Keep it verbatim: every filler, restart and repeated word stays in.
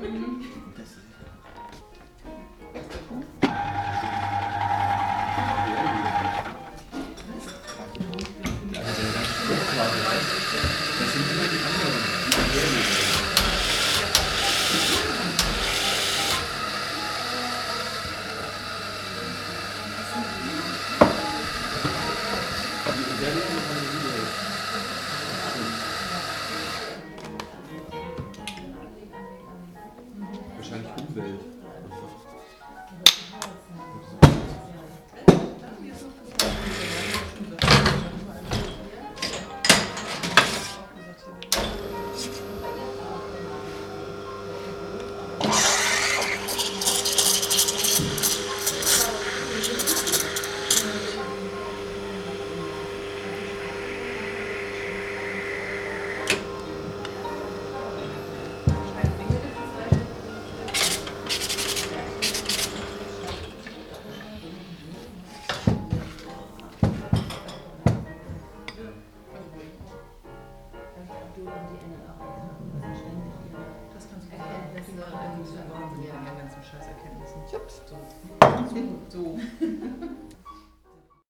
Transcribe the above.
Das sind immer die anderen. Wahrscheinlich Umwelt. Das kannst du Erkenntnisse in den ganzen Scheißerkenntnissen. Jups. So. So.